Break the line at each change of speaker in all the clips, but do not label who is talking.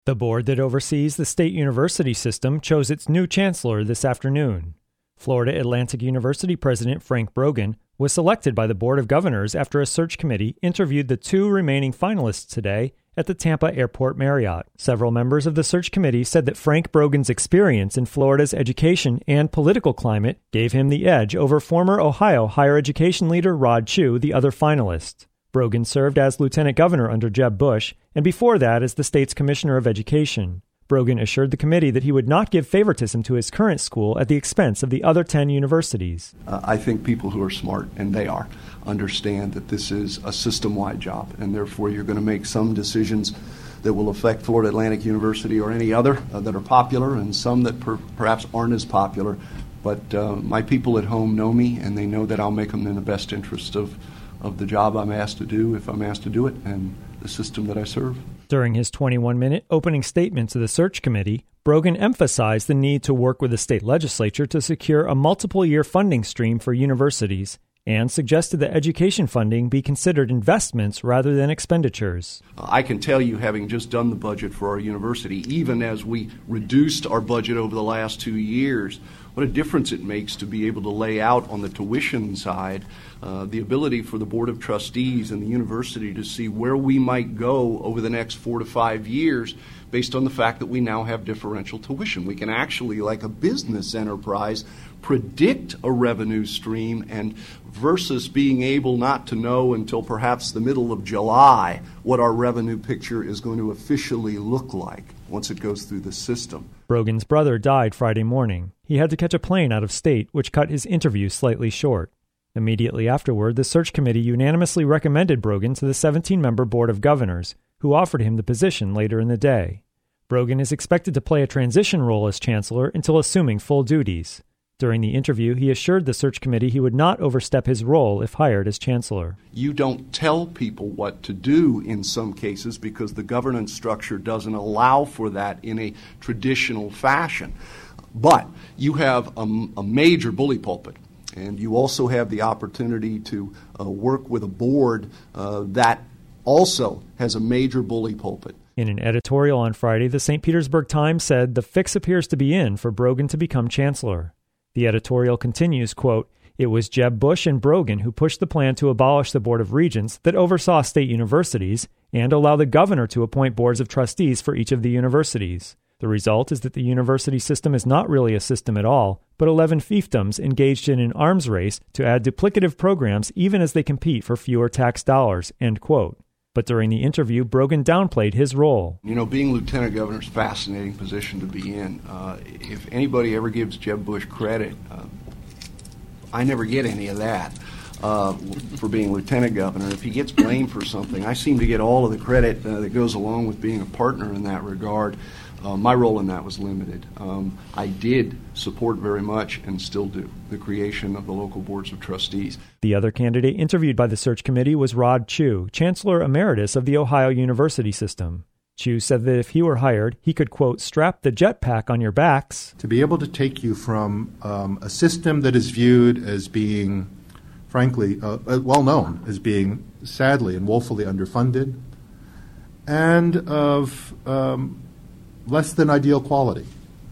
The board that oversees the state university system chose its new chancellor this afternoon. Florida Atlantic University President Frank Brogan was selected by the Board of Governors after a search committee interviewed the two remaining finalists today at the Tampa Airport Marriott. Several members of the search committee said that Frank Brogan's experience in Florida's education and political climate gave him the edge over former Ohio higher education leader Rod Chu, the other finalist. Brogan served as lieutenant governor under Jeb Bush, and before that as the state's commissioner of education. Brogan assured the committee that he would not give favoritism to his current school at the expense of the other 10 universities.
I think people who are smart, and they are, understand that this is a system-wide job, and therefore you're going to make some decisions that will affect Florida Atlantic University or any other that are popular, and some that perhaps aren't as popular. But my people at home know me, and they know that I'll make them in the best interest of the job I'm asked to do, if I'm asked to do it, and the system that I serve.
During his 21-minute opening statement to the search committee, Brogan emphasized the need to work with the state legislature to secure a multiple-year funding stream for universities and suggested that education funding be considered investments rather than expenditures.
I can tell you, having just done the budget for our university, even as we reduced our budget over the last 2 years, what a difference it makes to be able to lay out on the tuition side the ability for the Board of Trustees and the university to see where we might go over the next 4 to 5 years based on the fact that we now have differential tuition. We can actually, like a business enterprise, predict a revenue stream, and versus being able not to know until perhaps the middle of July what our revenue picture is going to officially look like once it goes through the system.
Brogan's brother died Friday morning. He had to catch a plane out of state, which cut his interview slightly short. Immediately afterward, the search committee unanimously recommended Brogan to the 17-member Board of Governors, who offered him the position later in the day. Brogan is expected to play a transition role as chancellor until assuming full duties. During the interview, he assured the search committee he would not overstep his role if hired as chancellor.
You don't tell people what to do in some cases because the governance structure doesn't allow for that in a traditional fashion. But you have a major bully pulpit, and you also have the opportunity to work with a board that also has a major bully pulpit.
In an editorial on Friday, the St. Petersburg Times said the fix appears to be in for Brogan to become chancellor. The editorial continues, quote, "It was Jeb Bush and Brogan who pushed the plan to abolish the Board of Regents that oversaw state universities and allow the governor to appoint boards of trustees for each of the universities. The result is that the university system is not really a system at all, but 11 fiefdoms engaged in an arms race to add duplicative programs even as they compete for fewer tax dollars," end quote. But during the interview, Brogan downplayed his role.
You know, being lieutenant governor is a fascinating position to be in. If anybody ever gives Jeb Bush credit, I never get any of that for being lieutenant governor. If he gets blamed for something, I seem to get all of the credit that goes along with being a partner in that regard. My role in that was limited. I did support very much, and still do, the creation of the local boards of trustees.
The other candidate interviewed by the search committee was Rod Chu, Chancellor Emeritus of the Ohio University System. Chu said that if he were hired, he could, quote, strap the jetpack on your backs.
To be able to take you from a system that is viewed as being, frankly, well known as being sadly and woefully underfunded, and of less than ideal quality,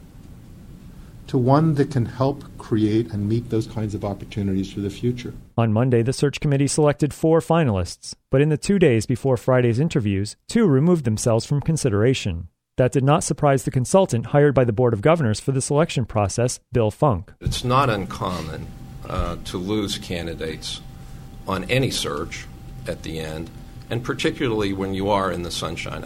to one that can help create and meet those kinds of opportunities for the future.
On Monday, the search committee selected 4 finalists, but in the 2 days before Friday's interviews, 2 removed themselves from consideration. That did not surprise the consultant hired by the Board of Governors for the selection process, Bill Funk.
It's not uncommon to lose candidates on any search at the end, and particularly when you are in the sunshine.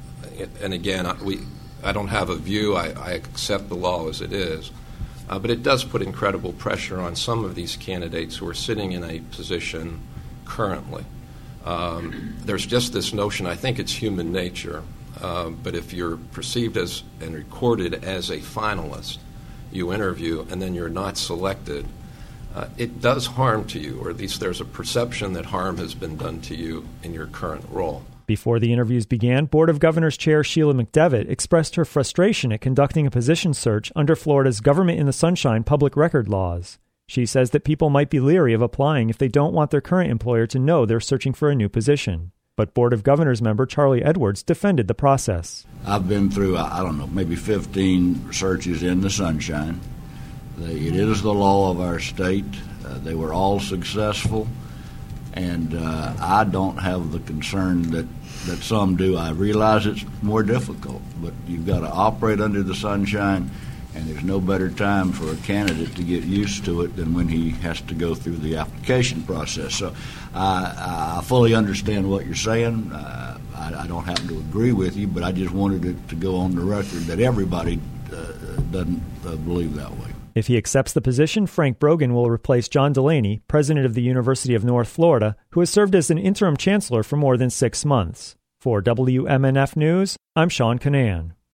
I don't have a view. I accept the law as it is. But it does put incredible pressure on some of these candidates who are sitting in a position currently. There's just this notion, I think it's human nature, but if you're perceived as and recorded as a finalist, you interview, and then you're not selected, it does harm to you, or at least there's a perception that harm has been done to you in your current role.
Before the interviews began, Board of Governors Chair Sheila McDevitt expressed her frustration at conducting a position search under Florida's Government in the Sunshine public record laws. She says that people might be leery of applying if they don't want their current employer to know they're searching for a new position. but Board of Governors member Charlie Edwards defended the process.
I've been through, maybe 15 searches in the Sunshine. It is the law of our state. They were all successful, and I don't have the concern that some do. I realize it's more difficult, but you've got to operate under the Sunshine, and there's no better time for a candidate to get used to it than when he has to go through the application process. So I fully understand what you're saying. I don't happen to agree with you, but I just wanted it to go on the record that everybody doesn't believe that way.
If he accepts the position, Frank Brogan will replace John Delaney, president of the University of North Florida, who has served as an interim chancellor for more than 6 months. For WMNF News, I'm Sean Canan.